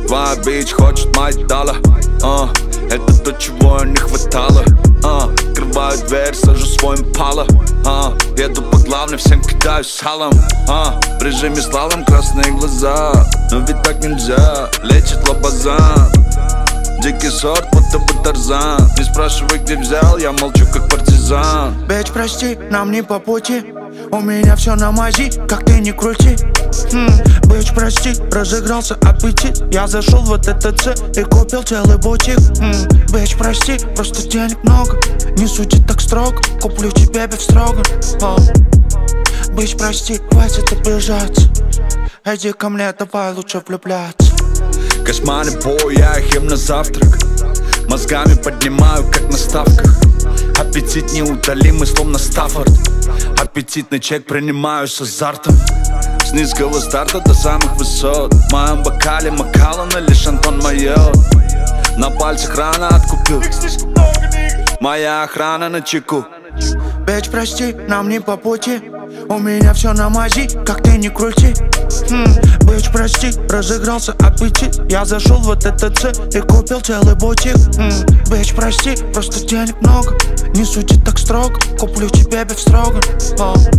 Твоя бич хочет мать дала. Это то, чего не хватало. Открываю дверь, сажу свой импала. Еду по главной, всем кидаю салом. В режиме слалом, красные глаза. Но ведь так нельзя, лечит лобазан. Дикий сорт, будто бы Тарзан. Не спрашивай, где взял, я молчу, как партизан. Бич, прости, нам не по пути. У меня все на мази, как ты не крути. Бич, прости, разыгрался аппетит. Я зашел в ТТЦ и купил целый бутик. Бич, прости, просто денег много. Не суди так строго, куплю тебе бифстроган. Бич, прости, хватит обижаться. Иди ко мне, давай лучше влюбляться. Кошмарный бой, я их ем на завтрак. Мозгами поднимаю, как на ставках. Аппетит неутолимый, словно Стаффорд. Аппетитный чек принимаю с азартом. С низкого старта до самых высот. В моем бокале Макаллан или Шантон Майот. На пальцах рано откупил. Моя охрана на чеку. Бич, прости, нам не по пути. У меня все на мази, как ты не крути. Бич, прости, разыгрался аппетит. Я зашел в ТТЦ и купил целый бутик. Бич, прости, просто денег много. Не суди так строго, куплю тебе бифстроган.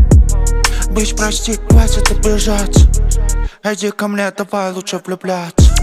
Бич, прости, хватит обижаться. Иди ко мне, давай лучше влюбляться.